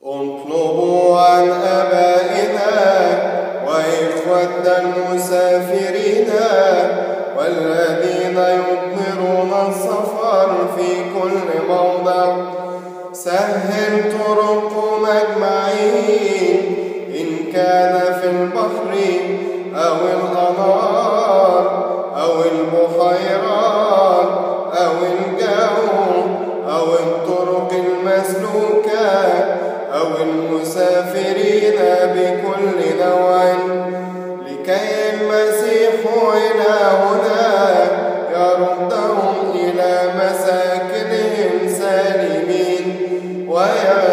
اطلبوا عن آبائنا وإخوتنا المسافرين والذين يضمرون السفر في كل موضع. سهل طرقهم أجمعين، إن كان في البحر أو الأنهار أو البحيرات أو الجو أو الطرق المسلوكة أو المسافرين بكل نوع، لكي المسيح إلهنا يردهم إلى مساكنهم سالمين